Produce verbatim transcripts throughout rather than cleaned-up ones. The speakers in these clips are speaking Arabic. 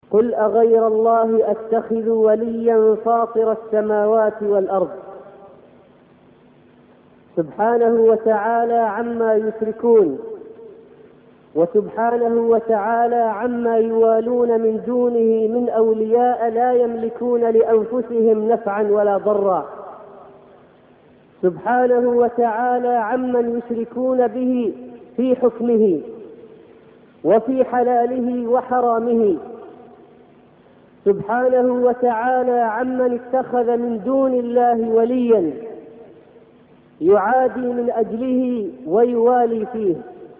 قل أغير الله أتخذ وليا فاطر السماوات والأرض سبحانه وتعالى عما يشركون، وسبحانه وتعالى عما يوالون من دونه من أولياء لا يملكون لأنفسهم نفعا ولا ضرا، سبحانه وتعالى عمن يشركون به في حكمه وفي حلاله وحرامه، سبحانه وتعالى عمن اتخذ من دون الله وليا يعادي من أجله ويوالي فيه.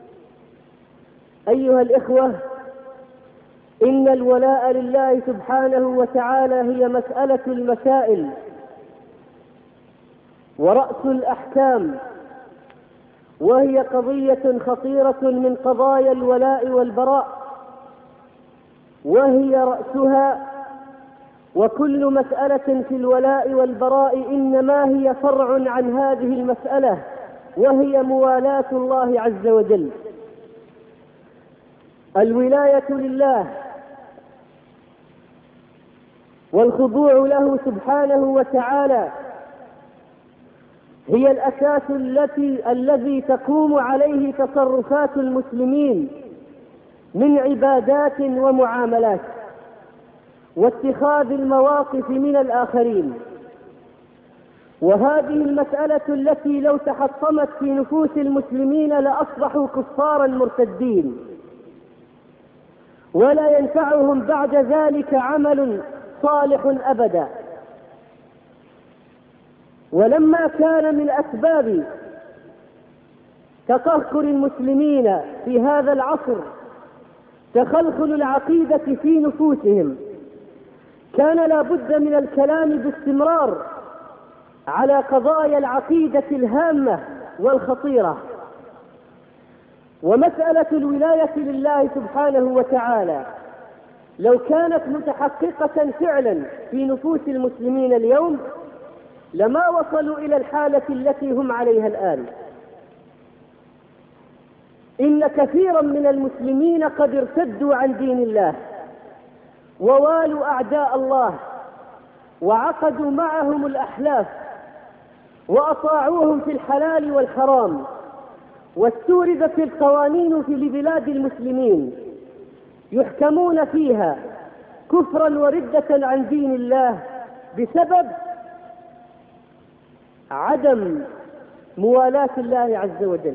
أيها الإخوة، إن الولاء لله سبحانه وتعالى هي مسألة المسائل ورأس الأحكام، وهي قضية خطيرة من قضايا الولاء والبراء، وهي رأسها. وكل مسألة في الولاء والبراء إنما هي فرع عن هذه المسألة، وهي موالاة الله عز وجل. الولاية لله والخضوع له سبحانه وتعالى هي الأساس التي الذي تقوم عليه تصرفات المسلمين من عبادات ومعاملات واتخاذ المواقف من الآخرين. وهذه المسألة التي لو تحطمت في نفوس المسلمين لأصبحوا كفارا مرتدين، ولا ينفعهم بعد ذلك عمل صالح أبدا. ولما كان من أسباب تقهقر المسلمين في هذا العصر تخلخل العقيدة في نفوسهم، كان لا بد من الكلام باستمرار على قضايا العقيدة الهامة والخطيرة. ومسألة الولاية لله سبحانه وتعالى لو كانت متحققة فعلا في نفوس المسلمين اليوم لما وصلوا إلى الحالة التي هم عليها الآن. إن كثيرا من المسلمين قد ارتدوا عن دين الله ووالوا أعداء الله وعقدوا معهم الأحلاف وأطاعوهم في الحلال والحرام، واستوردت القوانين في بلاد المسلمين يحكمون فيها كفرا وردة عن دين الله بسبب عدم موالاة الله عز وجل.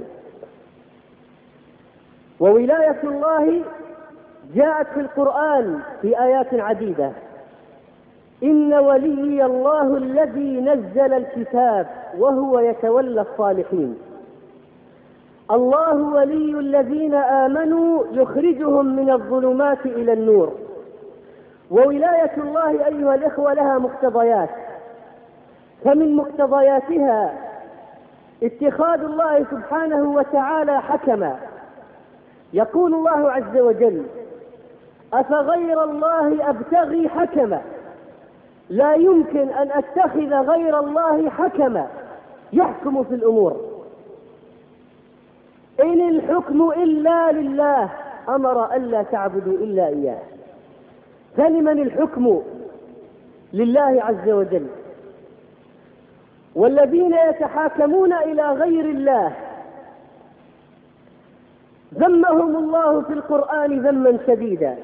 وولاية الله جاءت في القرآن في آيات عديدة: إن ولي الله الذي نزل الكتاب وهو يتولى الصالحين. الله ولي الذين آمنوا يخرجهم من الظلمات إلى النور. وولاية الله أيها الإخوة لها مقتضيات، فمن مقتضياتها اتخاذ الله سبحانه وتعالى حكما. يقول الله عز وجل: أفغير الله أبتغي حكما. لا يمكن أن أتخذ غير الله حكما يحكم في الأمور. إن الحكم إلا لله، أمر ألا تعبدوا إلا إياه. فلمن الحكم؟ لله عز وجل. والذين يتحاكمون إلى غير الله ذمهم الله في القرآن ذما شديدا،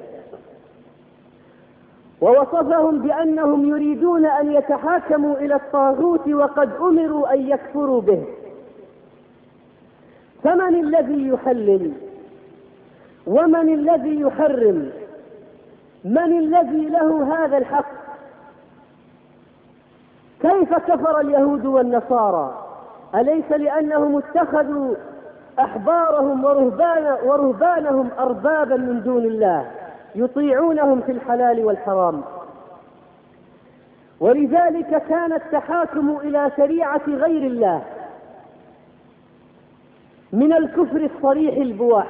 ووصفهم بأنهم يريدون أن يتحاكموا إلى الطاغوت وقد أمروا أن يكفروا به. فمن الذي يحلل ومن الذي يحرم؟ من الذي له هذا الحق؟ كيف كفر اليهود والنصارى؟ أليس لأنهم اتخذوا أحبارهم ورهبان ورهبانهم أربابا من دون الله يطيعونهم في الحلال والحرام؟ ولذلك كان التحاكم إلى شريعة غير الله من الكفر الصريح البواح.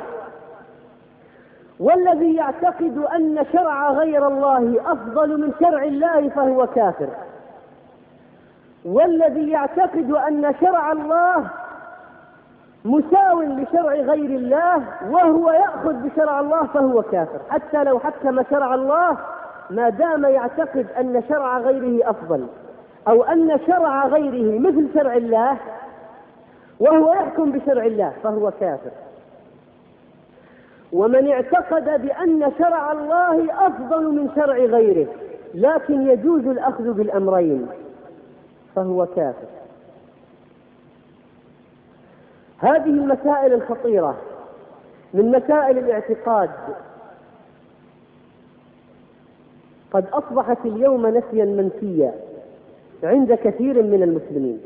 والذي يعتقد أن شرع غير الله أفضل من شرع الله فهو كافر. والذي يعتقد أن شرع الله مساو لشرع غير الله وهو يأخذ بشرع الله فهو كافر، حتى لو حكم شرع الله ما دام يعتقد أن شرع غيره أفضل أو أن شرع غيره مثل شرع الله وهو يحكم بشرع الله فهو كافر. ومن اعتقد بأن شرع الله أفضل من شرع غيره لكن يجوز الأخذ بالأمرين فهو كافر. هذه المسائل الخطيرة من مسائل الاعتقاد قد أصبحت اليوم نسيا منسيا عند كثير من المسلمين.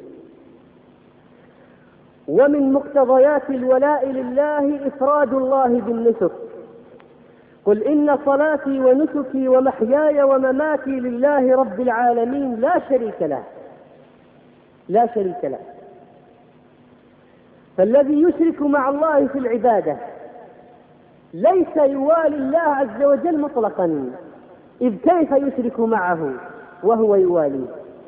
ومن مقتضيات الولاء لله إفراد الله بالنسك. قل إن صلاتي ونسكي ومحياي ومماتي لله رب العالمين لا شريك له لا شريك له. فالذي يشرك مع الله في العبادة ليس يوالي الله عز وجل مطلقا، إذ كيف يشرك معه وهو يواليه؟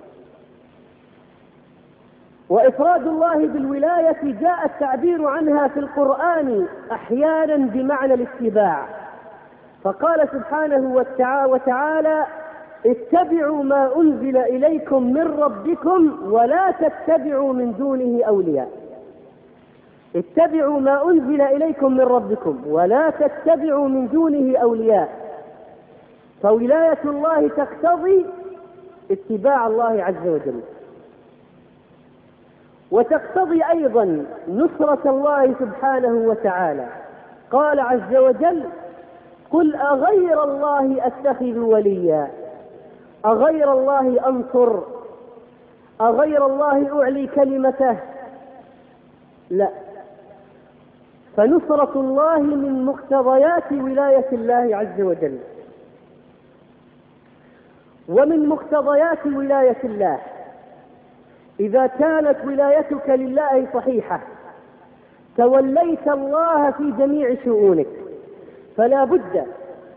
وإفراد الله بالولاية جاء التعبير عنها في القرآن أحيانا بمعنى الاتباع، فقال سبحانه وتعالى اتبعوا ما أنزل إليكم من ربكم ولا تتبعوا من دونه أولياء. اتبعوا ما أنزل إليكم من ربكم ولا تتبعوا من دونه أولياء. فولاية الله تقتضي اتباع الله عز وجل، وتقتضي أيضا نصرة الله سبحانه وتعالى. قال عز وجل قل أغير الله أتخذ وليا، أغير الله أنصر، أغير الله أعلي كلمته؟ لا. فنصرة الله من مقتضيات ولاية الله عز وجل. ومن مقتضيات ولاية الله إذا كانت ولايتك لله صحيحة توليت الله في جميع شؤونك، فلا بد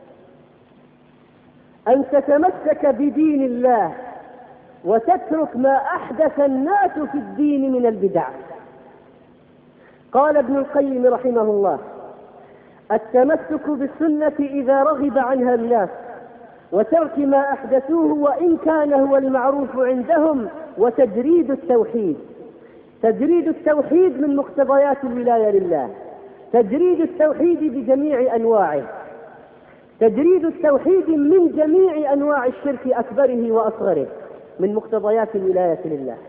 أن تتمسك بدين الله وتترك ما أحدث الناس في الدين من البدع. قال ابن القيم رحمه الله التمسك بالسنة إذا رغب عنها الناس وترك ما أحدثوه وإن كان هو المعروف عندهم، وتجريد التوحيد. تجريد التوحيد من مقتضيات الولاية لله، تجريد التوحيد بجميع أنواعه، تجريد التوحيد من جميع أنواع الشرك أكبره وأصغره من مقتضيات الولاية لله.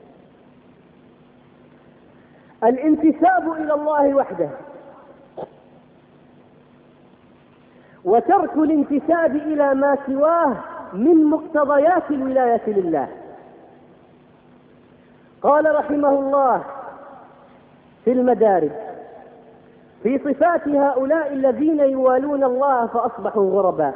الانتساب إلى الله وحده وترك الانتساب إلى ما سواه من مقتضيات الولاية لله. قال رحمه الله في المدارج في صفات هؤلاء الذين يوالون الله فأصبحوا غرباء،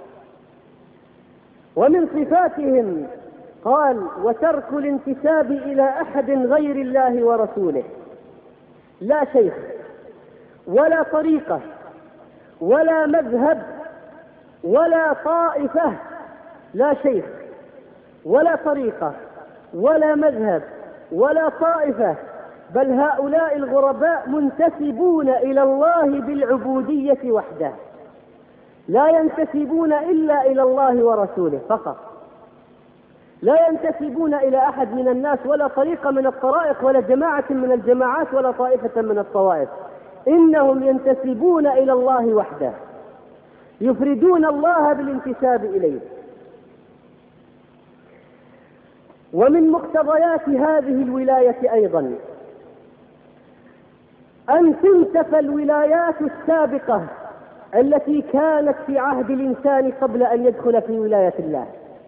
ومن صفاتهم قال وترك الانتساب إلى أحد غير الله ورسوله، لا شيخ ولا طريقة ولا مذهب ولا طائفة، لا شيخ ولا طريقة ولا مذهب ولا طائفة، بل هؤلاء الغرباء منتسبون إلى الله بالعبودية وحده، لا ينتسبون إلا إلى الله ورسوله فقط، لا ينتسبون إلى أحد من الناس ولا طريقة من الطرائق ولا جماعة من الجماعات ولا طائفة من الطوائف، إنهم ينتسبون إلى الله وحده، يفردون الله بالانتساب إليه. ومن مقتضيات هذه الولاية أيضا أن تنتفى الولايات السابقة التي كانت في عهد الإنسان قبل أن يدخل في ولاية الله.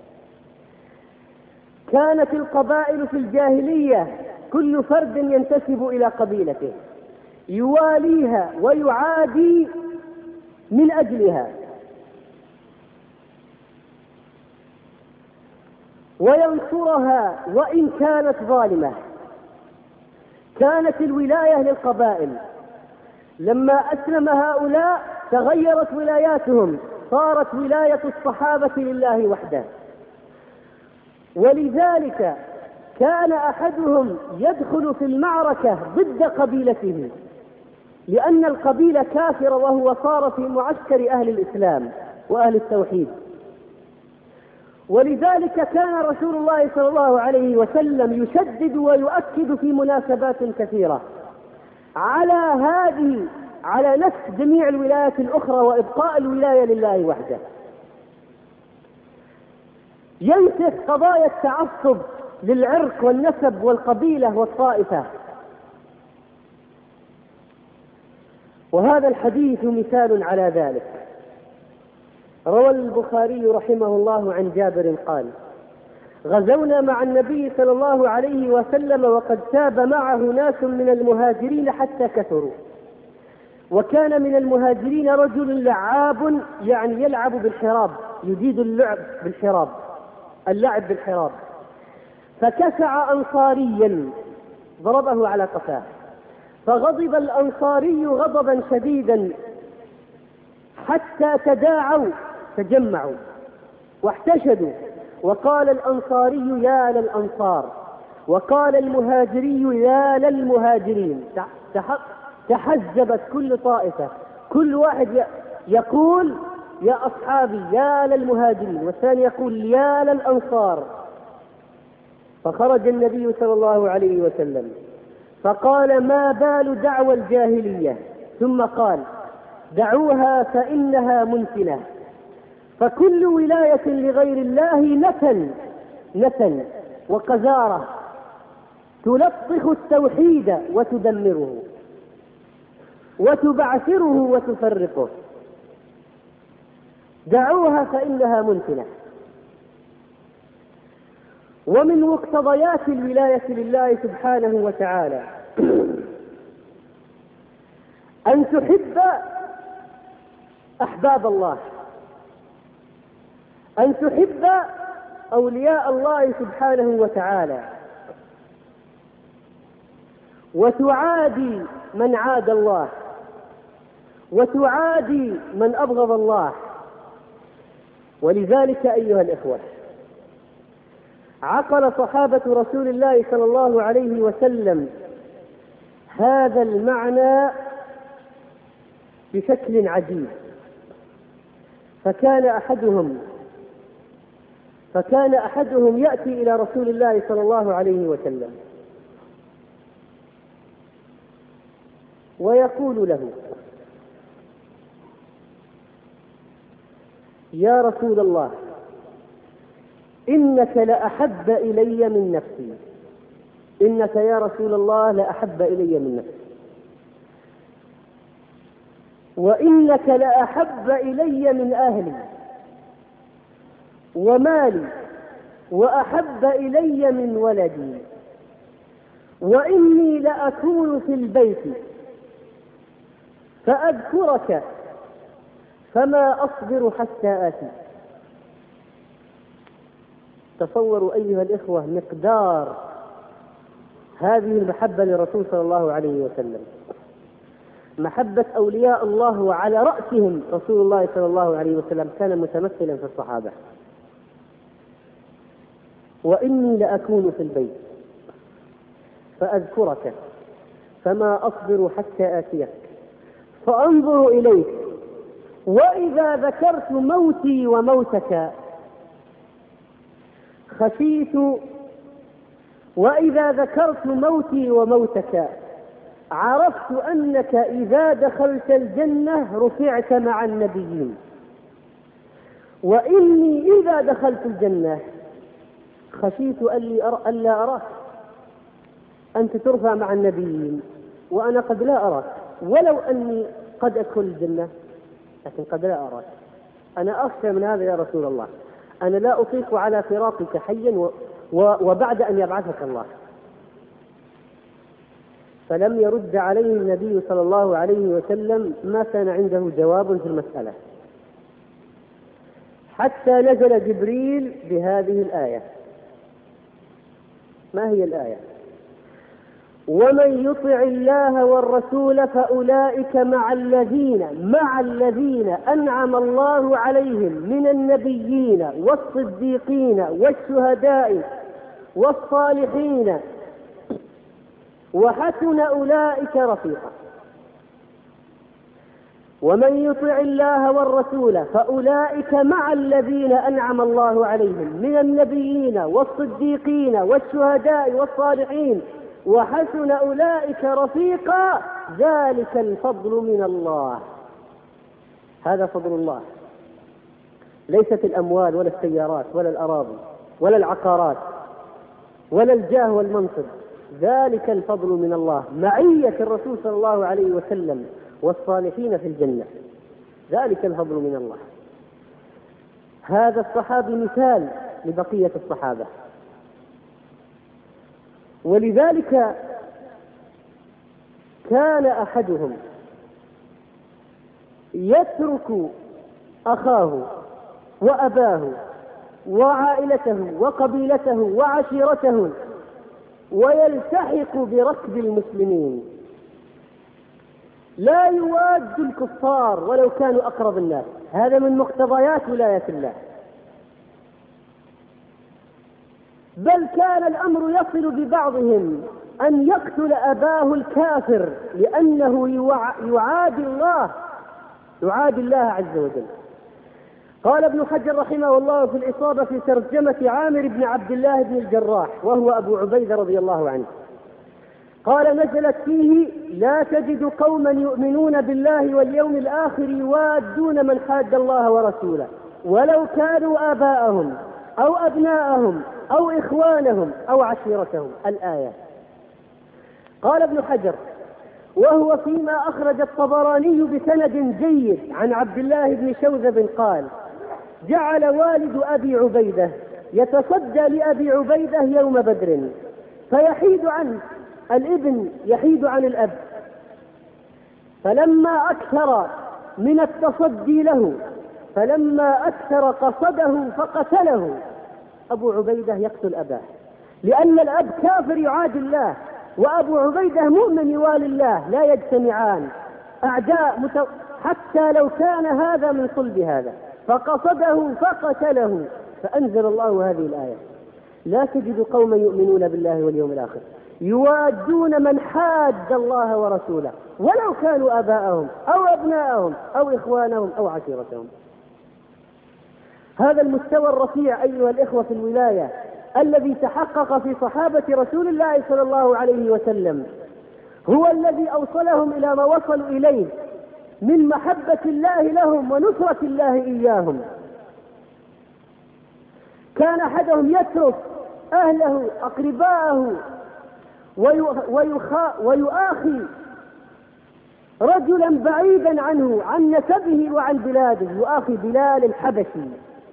كانت القبائل في الجاهلية كل فرد ينتسب إلى قبيلته يواليها ويعادي من أجلها وينصرها وإن كانت ظالمة. كانت الولاية للقبائل، لما أسلم هؤلاء تغيرت ولاياتهم، صارت ولاية الصحابة لله وحده. ولذلك كان أحدهم يدخل في المعركة ضد قبيلته لأن القبيلة كافرة وهو صار في معسكر أهل الإسلام وأهل التوحيد. ولذلك كان رسول الله صلى الله عليه وسلم يشدد ويؤكد في مناسبات كثيرة على هذه على نفس جميع الولايات الأخرى وإبقاء الولاية لله وحده. ينسف قضايا التعصب للعرق والنسب والقبيلة والطائفة. وهذا الحديث مثال على ذلك. روى البخاري رحمه الله عن جابر قال: غزونا مع النبي صلى الله عليه وسلم وقد تاب معه ناس من المهاجرين حتى كثروا، وكان من المهاجرين رجل لعاب، يعني يلعب بالحراب، يجيد اللعب بالحراب، اللعب بالحراب، فكسع أنصاريا ضربه على قفاه، فغضب الأنصاري غضبا شديدا حتى تداعوا تجمعوا واحتشدوا، وقال الأنصاري يا للأنصار، وقال المهاجري يا للمهاجرين. تحزبت كل طائفة، كل واحد يقول يا أصحابي يا للمهاجرين، والثاني يقول يا للأنصار. فخرج النبي صلى الله عليه وسلم فقال: ما بال دعوى الجاهلية؟ ثم قال: دعوها فإنها منتنة، فكل ولاية لغير الله نتن نتن وقذارة تلطخ التوحيد وتدمره وتبعثره وتفرقه. دعوها فإنها منتنة. ومن مقتضيات الولاية لله سبحانه وتعالى أن تحب أحباب الله، أن تحب أولياء الله سبحانه وتعالى، وتعادي من عاد الله، وتعادي من أبغض الله. ولذلك أيها الإخوة، عقل صحابة رسول الله صلى الله عليه وسلم هذا المعنى بشكل عجيب. فكان أحدهم فكان أحدهم يأتي إلى رسول الله صلى الله عليه وسلم ويقول له: يا رسول الله، إنك لأحب إلي من نفسي، إنك يا رسول الله لأحب إلي من نفسي، وإنك لأحب إلي من أهلي ومالي، وأحب إلي من ولدي، وإني لأكون في البيت فأذكرك فما أصبر حتى آتي. تصوروا أيها الإخوة مقدار هذه المحبة للرسول صلى الله عليه وسلم، محبة أولياء الله وعلى رأسهم رسول الله صلى الله عليه وسلم كان متمثلا في الصحابة. وإني لأكون في البيت فأذكرك فما أصبر حتى آتيك فأنظر إليك، وإذا ذكرت موتي وموتك خشيت وإذا ذكرت موتي وموتك عرفت أنك إذا دخلت الجنة رفعت مع النبيين، وإني إذا دخلت الجنة خشيت ألا أراك، أنت ترفع مع النبيين وأنا قد لا أراك، ولو أني قد أدخل الجنة لكن قد لا أراك. أنا أخشى من هذا يا رسول الله، أنا لا أطيق على فراقك حيا وبعد أن يبعثك الله. فلم يرد عليه النبي صلى الله عليه وسلم، ما كان عنده جواب في المسألة، حتى نزل جبريل بهذه الآية. ما هي الآية؟ ومن يطع الله والرسول فأولئك مع الذين مع الذين أنعم الله عليهم من النبيين والصديقين والشهداء والصالحين وحسن أولئك رفيقا. ومن يطع الله والرسول فأولئك مع الذين أنعم الله عليهم من النبيين والصديقين والشهداء والصالحين وحسن أولئك رفيقا، ذلك الفضل من الله. هذا فضل الله، ليست الأموال ولا السيارات ولا الأراضي ولا العقارات ولا الجاه والمنصب، ذلك الفضل من الله، معية الرسول صلى الله عليه وسلم والصالحين في الجنة، ذلك الفضل من الله. هذا الصحابي مثال لبقية الصحابة، ولذلك كان أحدهم يترك أخاه وأباه وعائلته وقبيلته وعشيرته ويلتحق بركب المسلمين، لا يواد الكفار ولو كانوا أقرب الناس. هذا من مقتضيات ولاية الله. بل كان الأمر يصل ببعضهم أن يقتل أباه الكافر لأنه يعادي الله يعادي الله عز وجل. قال ابن حجر رحمه الله في الإصابة في ترجمة عامر بن عبد الله بن الجراح وهو أبو عبيدة رضي الله عنه، قال: نزلت فيه: لا تجد قوما يؤمنون بالله واليوم الآخر يوادون من حاد الله ورسوله ولو كانوا آباءهم أو أبناءهم أو إخوانهم أو عشيرتهم. الآية. قال ابن حجر: وهو فيما أخرج الطبراني بسند جيد عن عبد الله بن شوذب قال: جعل والد أبي عبيدة يتصدى لأبي عبيدة يوم بدر فيحيد عنه الابن يحيد عن الأب، فلما أكثر من التصدي له فلما أكثر قصده فقتله. أبو عبيدة يقتل أباه لأن الأب كافر يعادي الله، وأبو عبيدة مؤمن يوالي الله، لا يجتمعان، أعداء مت... حتى لو كان هذا من صلب هذا، فقصده فقتله. فأنزل الله هذه الآية: لا تجد قوما يؤمنون بالله واليوم الآخر يوادون من حاد الله ورسوله ولو كانوا آباءهم أو أبناءهم أو إخوانهم أو عشيرتهم. هذا المستوى الرفيع أيها الإخوة في الولاية الذي تحقق في صحابة رسول الله صلى الله عليه وسلم هو الذي أوصلهم إلى ما وصلوا إليه من محبة الله لهم ونصرة الله إياهم. كان أحدهم يترك أهله أقرباءه ويؤاخي رجلا بعيدا عنه عن نسبه وعن بلاده، يؤاخي بلال الحبشي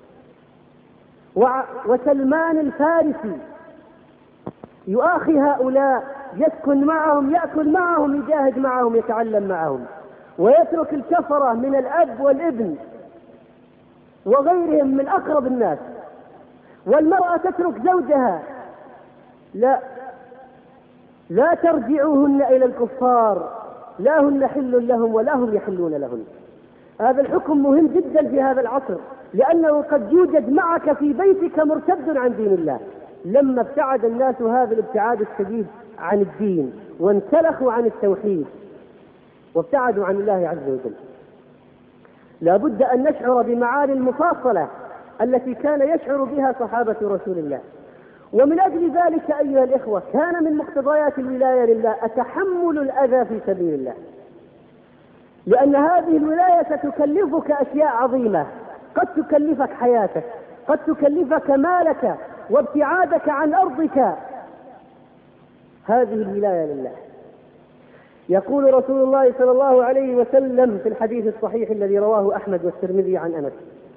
وسلمان الفارسي، يؤاخي هؤلاء، يسكن معهم، يأكل معهم، يجاهد معهم، يتعلم معهم، ويترك الكفرة من الأب والابن وغيرهم من أقرب الناس. والمرأة تترك زوجها، لا لا ترجعوهن إلى الكفار، لا هن حل لهم ولا هم يحلون لهن. هذا الحكم مهم جدا في هذا العصر، لأنه قد يوجد معك في بيتك مرتد عن دين الله. لما ابتعد الناس هذا الابتعاد الشديد عن الدين وانسلخوا عن التوحيد وابتعدوا عن الله عز وجل، لا بد أن نشعر بمعاني المفاصلة التي كان يشعر بها صحابة رسول الله. ومن أجل ذلك أيها الإخوة كان من مقتضيات الولاية لله تحمل الأذى في سبيل الله، لأن هذه الولاية ستكلفك أشياء عظيمة، قد تكلفك حياتك، قد تكلفك مالك وابتعادك عن أرضك. هذه الولاية لله. يقول رسول الله صلى الله عليه وسلم في الحديث الصحيح الذي رواه أحمد والترمذي عن أنس: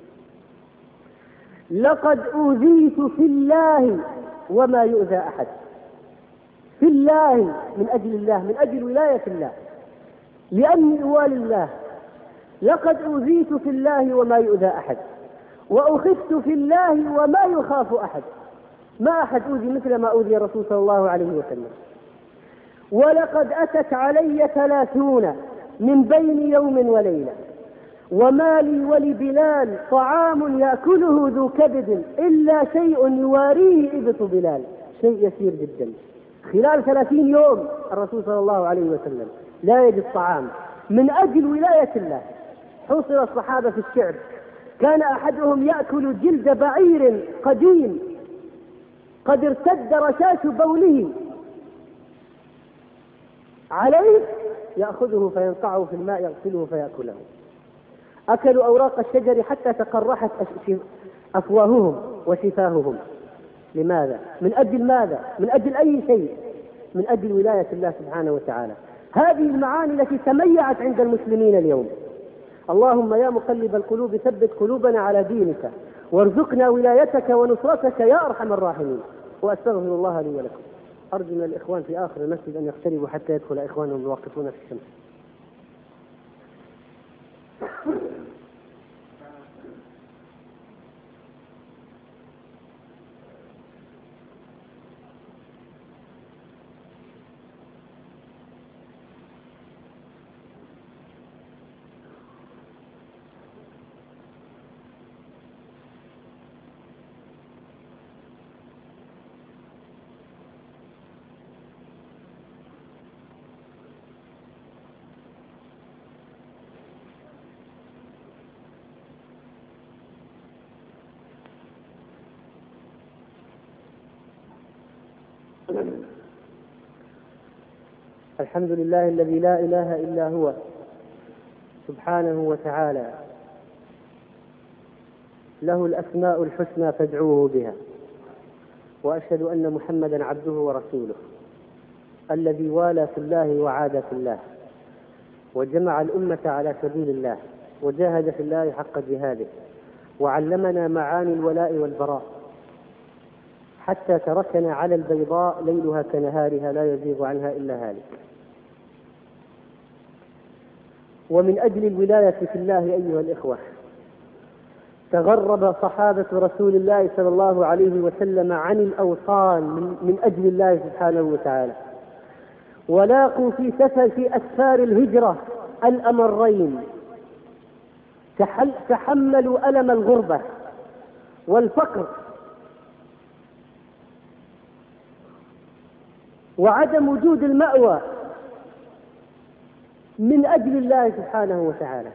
لقد أوذيت في الله وما يؤذى أحد. في الله من أجل الله، من أجل ولاية الله، لأني أوالي الله. لقد أوذيت في الله وما يؤذى أحد، وأخفت في الله وما يخاف أحد. ما أحد أوذي مثل ما أوذي الرسول صلى الله عليه وسلم. ولقد أتت علي ثلاثون من بين يوم وليلة، وما لي ولبلال طعام يأكله ذو كبد إلا شيء يواريه إبط بلال. شيء يسير جدا. خلال ثلاثين يوم الرسول صلى الله عليه وسلم لا يجد طعام من أجل ولاية الله. حوصر الصحابة في الشعب، كان أحدهم يأكل جلد بعير قديم قد ارتد رشاش بوله عليه، يأخذه فينقعه في الماء يغسله فيأكله. أكلوا أوراق الشجر حتى تقرحت أفواههم وشفاههم. لماذا؟ من أجل ماذا؟ من أجل أي شيء؟ من أجل ولاية الله سبحانه وتعالى. هذه المعاني التي تميعت عند المسلمين اليوم. اللهم يا مقلب القلوب ثبت قلوبنا على دينك وارزقنا ولايتك ونصرتك يا أرحم الراحمين. وأستغفر الله لي ولكم. أرجو من الإخوان في آخر المسجد أن يقتربوا حتى يدخل إخوانهم الواقفون في الشمس. الحمد لله الذي لا إله إلا هو سبحانه وتعالى، له الأسماء الحسنى فادعوه بها. وأشهد أن محمدا عبده ورسوله الذي والى في الله وعاد في الله وجمع الأمة على سبيل الله وجاهد في الله حق جهاده وعلمنا معاني الولاء والبراء حتى تركنا على البيضاء ليلها كنهارها لا يزيغ عنها إلا هالك. ومن أجل الولاية في الله أيها الإخوة تغرب صحابة رسول الله صلى الله عليه وسلم عن الأوطان من أجل الله سبحانه وتعالى، ولاقوا في سفر في أسفار الهجرة الأمرين، تحملوا ألم الغربة والفقر وعدم وجود المأوى من أجل الله سبحانه وتعالى.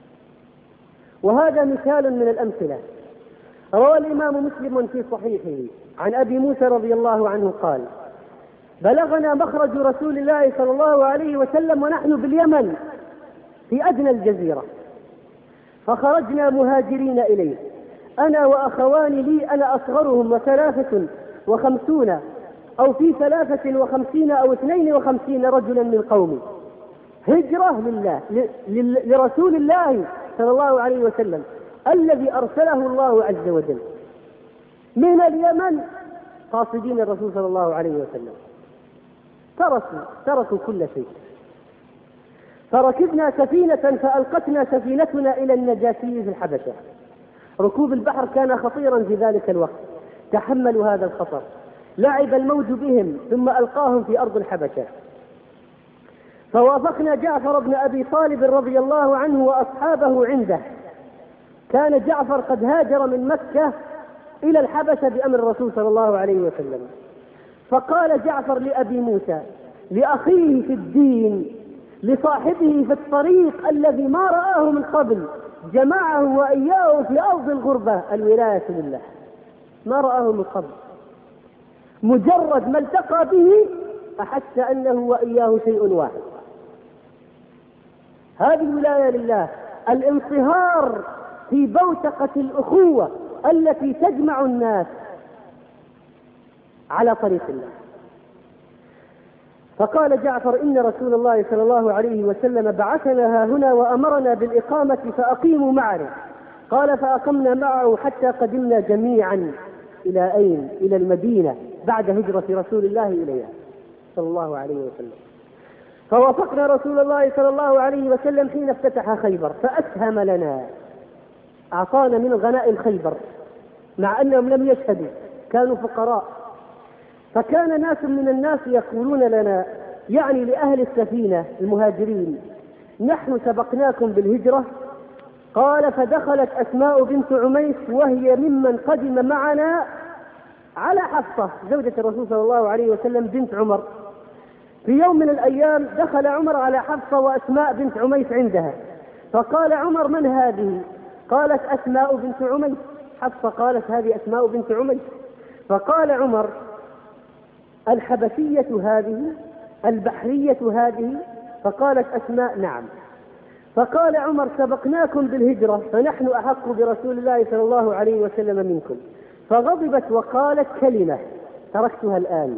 وهذا مثال من الأمثلة. روى الإمام مسلم في صحيحه عن أبي موسى رضي الله عنه قال: بلغنا مخرج رسول الله صلى الله عليه وسلم ونحن باليمن في أدنى الجزيرة، فخرجنا مهاجرين إليه أنا وأخوان لي، أنا أصغرهم وثلاثة وخمسون أو في ثلاثة وخمسين أو اثنين وخمسين رجلا من قومي، هجرة لله لرسول الله صلى الله عليه وسلم الذي أرسله الله عز وجل من اليمن قاصدين الرسول صلى الله عليه وسلم. تركوا تركوا كل شيء، فركبنا سفينة فألقتنا سفينتنا إلى النجاشي في الحبشة. ركوب البحر كان خطيرا في ذلك الوقت، تحملوا هذا الخطر، لعب الموج بهم ثم ألقاهم في أرض الحبشة. فوافقنا جعفر بن أبي طالب رضي الله عنه وأصحابه عنده. كان جعفر قد هاجر من مكة إلى الحبشة بأمر الرسول صلى الله عليه وسلم. فقال جعفر لأبي موسى لأخيه في الدين لصاحبه في الطريق الذي ما رآه من قبل، جمعه وإياه في أرض الغربة الولاية لله، ما رآه من قبل، مجرد ما التقى به أحس أنه وإياه شيء واحد. هذه الولاية لله، الانصهار في بوتقة الأخوة التي تجمع الناس على طريق الله. فقال جعفر: إن رسول الله صلى الله عليه وسلم بعثنا هنا وأمرنا بالإقامة فأقيموا معنا. قال: فأقمنا معه حتى قدمنا جميعا إلى أين؟ إلى المدينة بعد هجرة رسول الله إليها صلى الله عليه وسلم. فوافقنا رسول الله صلى الله عليه وسلم حين افتتح خيبر فأسهم لنا، أعطانا من غنائم خيبر مع أنهم لم يشهدوا، كانوا فقراء. فكان ناس من الناس يقولون لنا، يعني لأهل السفينة المهاجرين: نحن سبقناكم بالهجرة. قال: فدخلت أسماء بنت عميس وهي ممن قدم معنا على حفصة زوجة الرسول صلى الله عليه وسلم بنت عمر. في يوم من الأيام دخل عمر على حفصة وأسماء بنت عميس عندها، فقال عمر: من هذه؟ قالت: أسماء بنت عميس. حفصة قالت: هذه أسماء بنت عميس. فقال عمر: الحبشية هذه؟ البحرية هذه؟ فقالت أسماء: نعم. فقال عمر: سبقناكم بالهجرة فنحن أحق برسول الله صلى الله عليه وسلم منكم. فغضبت وقالت كلمة تركتها الآن.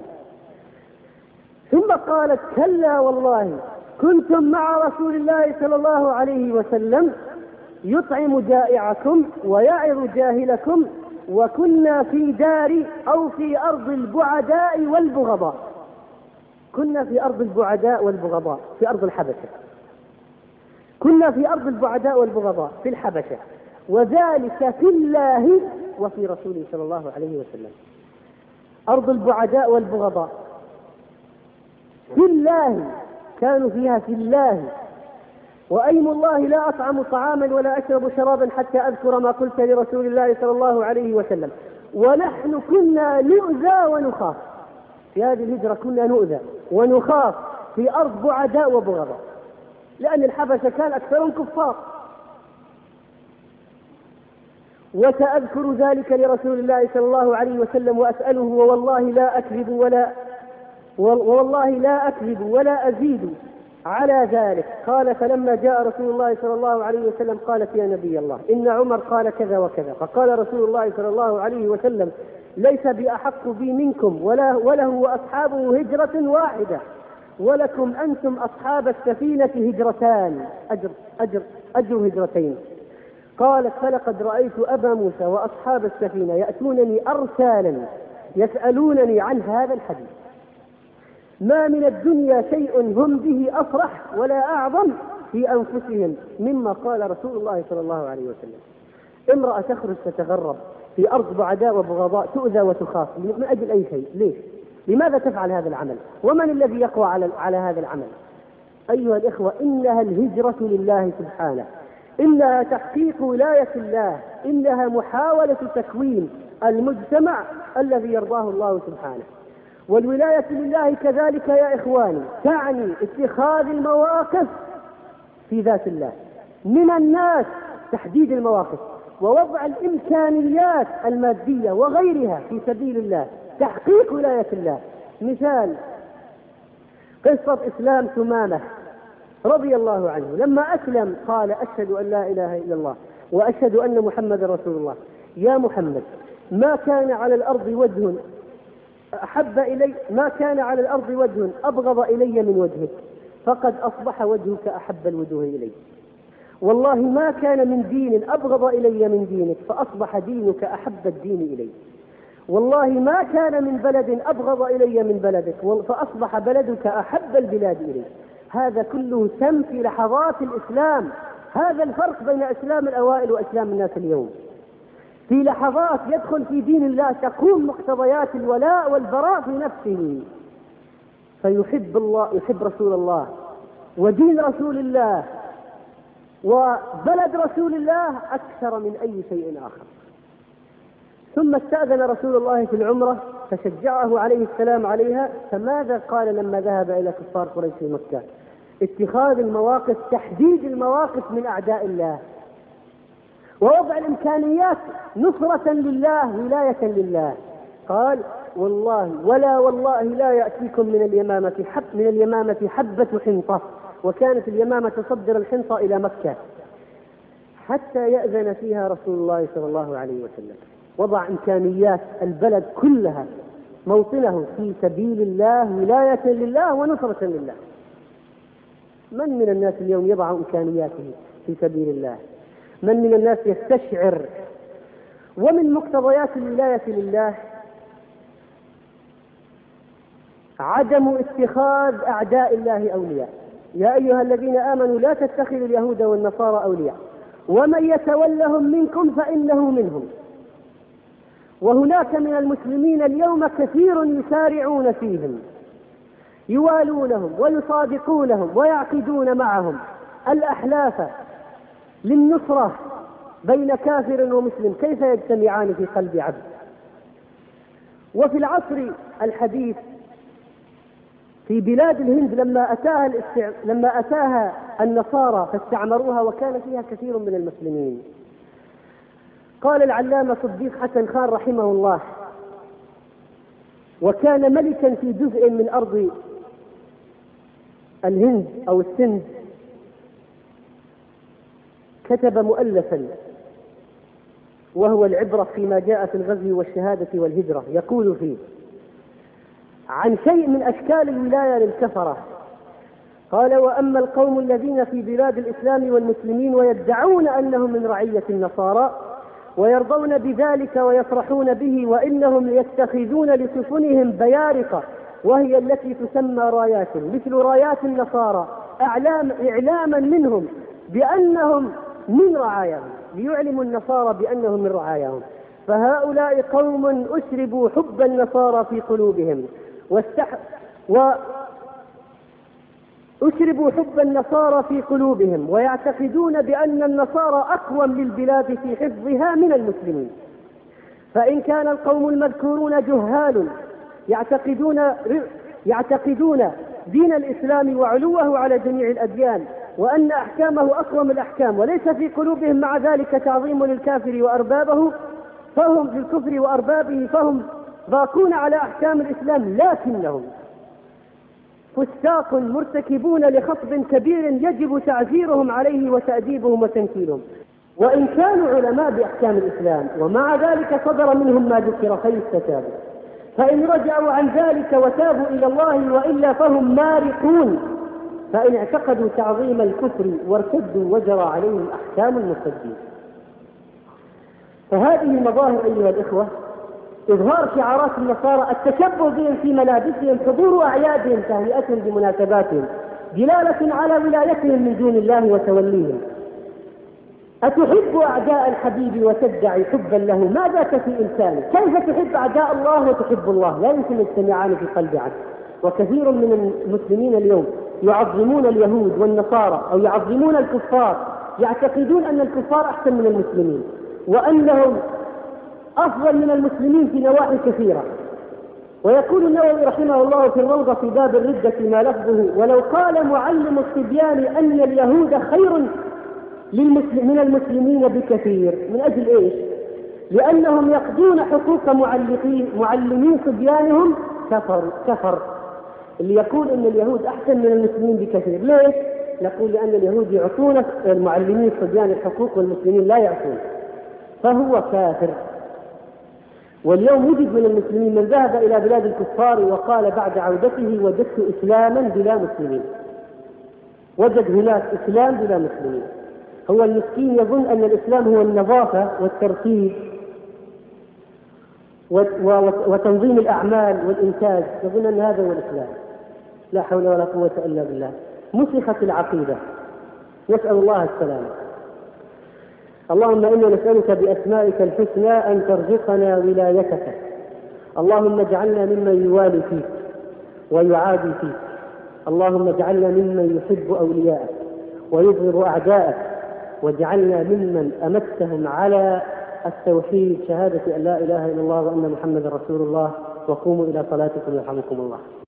ثم قالت: كلا والله كنتم مع رسول الله صلى الله عليه وسلم يطعم جائعكم ويعظ جاهلكم، وكنا في دار أو في أرض البعداء والبغضاء. كنا في أرض البعداء والبغضاء في أرض الحبشة. كنا في أرض البعداء والبغضاء في الحبشة، وذلك في الله وفي رسوله صلى الله عليه وسلم. أرض البعداء والبغضاء في الله، كانوا فيها في الله. وأيم الله لا أطعم طعاما ولا أشرب شرابا حتى أذكر ما قلت لرسول الله صلى الله عليه وسلم. ونحن كنا نؤذى ونخاف في هذه الهجرة، كنا نؤذى ونخاف في أرض بعداء وبغضاء، لأن الحبشة كان أكثرهم كفار. وسأذكر ذلك لرسول الله صلى الله عليه وسلم وأسأله، ووالله لا أكذب ولا والله لا أكذب ولا أزيد على ذلك. قال: فلما جاء رسول الله صلى الله عليه وسلم قالت: يا نبي الله إن عمر قال كذا وكذا. فقال رسول الله صلى الله عليه وسلم: ليس بأحق بي منكم، ولا وله وأصحابه هجرة واحدة، ولكم أنتم أصحاب السفينة هجرتان، أجر, أجر, أجر هجرتين. قالت: فلقد رأيت أبا موسى وأصحاب السفينة يأتونني أرسالا يسألونني عن هذا الحديث. ما من الدنيا شيء هم به أفرح ولا أعظم في أنفسهم مما قال رسول الله صلى الله عليه وسلم. امرأة تخرج تتغرب في أرض بعداء وبغضاء، تؤذى وتخاف من أجل أي شيء. ليش؟ لماذا تفعل هذا العمل؟ ومن الذي يقوى على, على هذا العمل؟ أيها الإخوة، إنها الهجرة لله سبحانه، إنها تحقيق ولاية الله، إنها محاولة تكوين المجتمع الذي يرضاه الله سبحانه. والولاية لله كذلك يا إخواني تعني اتخاذ المواقف في ذات الله من الناس، تحديد المواقف ووضع الإمكانيات المادية وغيرها في سبيل الله، تحقيق ولاية الله. مثال قصة إسلام ثمامة رضي الله عنه، لما أسلم قال: أشهد أن لا إله إلا الله وأشهد أن محمد رسول الله. يا محمد، ما كان على الأرض وجه أحب إلي ما كان على الأرض وجه أبغض إلي من وجهك، فقد أصبح وجهك أحب الوجوه إلي. والله ما كان من دين أبغض إلي من دينك، فأصبح دينك أحب الدين إلي. والله ما كان من بلد أبغض إلي من بلدك، فأصبح بلدك أحب البلاد إلي. هذا كله تم في لحظات الإسلام. هذا الفرق بين إسلام الأوائل وإسلام الناس اليوم. في لحظات يدخل في دين الله تقوم مقتضيات الولاء والبراء في نفسه، فيحب الله، يحب رسول الله ودين رسول الله وبلد رسول الله أكثر من أي شيء آخر. ثم استأذن رسول الله في العمرة فشجعه عليه السلام عليها. فماذا قال لما ذهب إلى كفار قريش في مكة؟ اتخاذ المواقف، تحديد المواقف من أعداء الله، ووضع الإمكانيات نصرة لله، ولاية لله. قال: والله ولا والله لا يأتيكم من اليمامة حب من اليمامة حبة حنطة، وكانت اليمامة تصدر الحنطة إلى مكة، حتى يأذن فيها رسول الله صلى الله عليه وسلم. وضع إمكانيات البلد كلها موطنه في سبيل الله، ولاية لله ونصرة لله. من من الناس اليوم يضع إمكانياته في سبيل الله؟ من من الناس يستشعر؟ ومن مقتضيات الولاية لله عدم اتخاذ أعداء الله أولياء. يا أيها الذين آمنوا لا تتخذوا اليهود والنصارى أولياء ومن يتولهم منكم فإنه منهم. وهناك من المسلمين اليوم كثير يسارعون فيهم، يوالونهم ويصادقونهم ويعقدون معهم الأحلاف للنصرة بين كافر ومسلم. كيف يجتمعان في قلب عبد؟ وفي العصر الحديث في بلاد الهند لما أتاها, الاستع... لما أتاها النصارى فاستعمروها وكان فيها كثير من المسلمين. قال العلامة صديق حسن خان رحمه الله، وكان ملكا في جزء من أرض الهند أو السند، كتب مؤلفا وهو العبرة فيما جاء في الغزو والشهادة والهجرة، يقول فيه عن شيء من أشكال الولاية للكفرة. قال: وأما القوم الذين في بلاد الإسلام والمسلمين ويدعون أنهم من رعية النصارى ويرضون بذلك ويفرحون به، وإنهم يتخذون لسفنهم بيارقة وهي التي تسمى رايات مثل رايات النصارى، أعلام إعلاما منهم بأنهم من رعاياهم، ليعلموا النصارى بأنهم من رعاياهم. فهؤلاء قوم أشربوا حب النصارى في قلوبهم واستح... وأشربوا حب النصارى في قلوبهم ويعتقدون بأن النصارى أقوم للبلاد في حفظها من المسلمين. فإن كان القوم المذكورون جهال يعتقدون يعتقدون دين الإسلام وعلوه على جميع الأديان وأن أحكامه أقوم الأحكام، وليس في قلوبهم مع ذلك تعظيم للكافر وأربابه فهم للكفر وأربابه فهم باقون على أحكام الإسلام، لكنهم فساق مرتكبون لخطب كبير يجب تعزيرهم عليه وتأديبهم وتنكيلهم. وإن كانوا علماء بأحكام الإسلام ومع ذلك صدر منهم ما ذكر فيستتابوا، فإن رجعوا عن ذلك وتابوا إلى الله وإلا فهم مارقون، فإن اعتقدوا تعظيم الكفر وارتدوا وجرى عليهم أحكام المرتدين. فهذه المظاهر أيها الإخوة إظهار شعارات النصارى، التشبه بهم في ملابسهم، حضور أعيادهم، تهنئتهم بمناسباتهم، دلالة على ولايتهم من دون الله وتوليهم. أتحب أعداء الحبيب وتدعي حبا له؟ ما ذاك في إنسانك؟ كيف تحب أعداء الله وتحب الله؟ لا يمكن يجتمعان في قلب عبد. وكثير من المسلمين اليوم يعظمون اليهود والنصارى أو يعظمون الكفار، يعتقدون أن الكفار أحسن من المسلمين وأنهم أفضل من المسلمين في نواحي كثيرة. ويقول النووي رحمه الله في الروضة في باب الردة ما لفظه: ولو قال معلم الصبيان أن اليهود خير من المسلمين بكثير. من أجل إيش؟ لأنهم يقضون حقوق معلمين صبيانهم كفر كفر اللي يقول أن اليهود أحسن من المسلمين بكثير. ليش؟ نقول لأن اليهود يعطون المعلمين صبيان الحقوق والمسلمين لا يعطون، فهو كافر. واليوم وجد من المسلمين من ذهب إلى بلاد الكفار وقال بعد عودته: وجدت إسلاما بلا مسلمين. وجد هناك إسلام بلا مسلمين. هو المسكين يظن أن الإسلام هو النظافة والترتيب وتنظيم الأعمال والإنتاج، يظن أن هذا هو الإسلام. لا حول ولا قوة إلا بالله. مسخت العقيدة، نسأل الله السلامة. اللهم إنا نسألك بأسمائك الحسنى أن ترزقنا ولايتك. اللهم اجعلنا ممن يوالي فيك ويعادي فيك. اللهم اجعلنا ممن يحب أولياءك ويبغض أعداءك، واجعلنا ممن أمتهم على التوحيد، شهادة أن لا إله إلا الله وأن محمد رسول الله. وقوموا إلى صلاتكم يرحمكم الله.